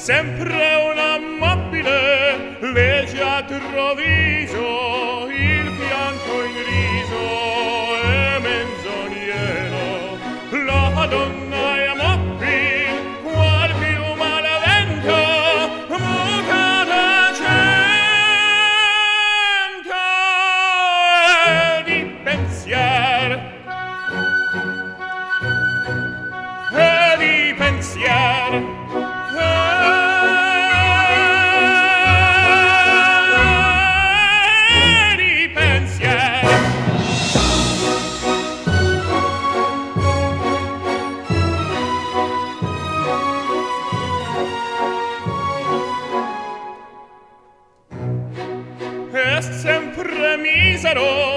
sempre una mobile leggiadro viso, il pianto in riso è menzognero, la donna è mobile, qual più malavento, muta d'argento e di pensier. E di pensier, e di pensier. È sempre misero